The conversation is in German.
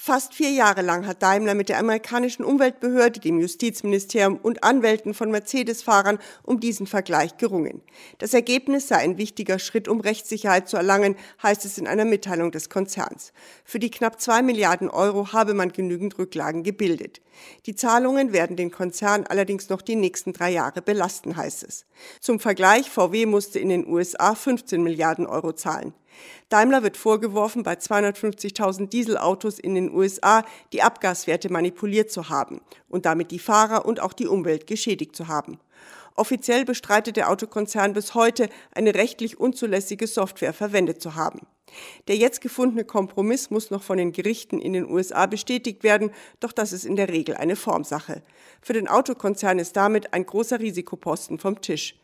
Fast 4 Jahre lang hat Daimler mit der amerikanischen Umweltbehörde, dem Justizministerium und Anwälten von Mercedes-Fahrern um diesen Vergleich gerungen. Das Ergebnis sei ein wichtiger Schritt, um Rechtssicherheit zu erlangen, heißt es in einer Mitteilung des Konzerns. Für die knapp 2 Milliarden Euro habe man genügend Rücklagen gebildet. Die Zahlungen werden den Konzern allerdings noch die nächsten 3 Jahre belasten, heißt es. Zum Vergleich, VW musste in den USA 15 Milliarden Euro zahlen. Daimler wird vorgeworfen, bei 250.000 Dieselautos in den USA die Abgaswerte manipuliert zu haben und damit die Fahrer und auch die Umwelt geschädigt zu haben. Offiziell bestreitet der Autokonzern bis heute, eine rechtlich unzulässige Software verwendet zu haben. Der jetzt gefundene Kompromiss muss noch von den Gerichten in den USA bestätigt werden, doch das ist in der Regel eine Formsache. Für den Autokonzern ist damit ein großer Risikoposten vom Tisch.